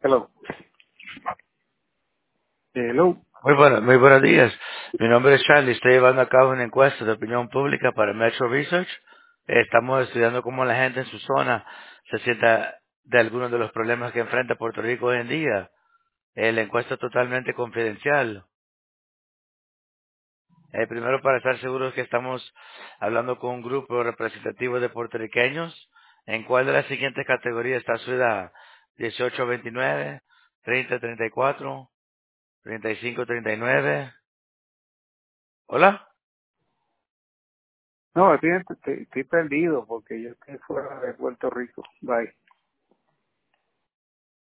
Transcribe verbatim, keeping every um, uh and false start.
Hello. Hello. Muy, bueno, muy buenos días. Mi nombre es Charlie. Estoy llevando a cabo una encuesta de opinión pública para Metro Research. Estamos estudiando cómo la gente en su zona se sienta de algunos de los problemas que enfrenta Puerto Rico hoy en día. Eh, la encuesta es totalmente confidencial. Eh, primero, para estar seguros que estamos hablando con un grupo representativo de puertorriqueños, ¿en cuál de las siguientes categorías está su edad? dieciocho a veintinueve, treinta a treinta y cuatro, treinta y cinco a treinta y nueve. ¿Hola? No, estoy, estoy, estoy perdido porque yo estoy fuera de Puerto Rico. Bye.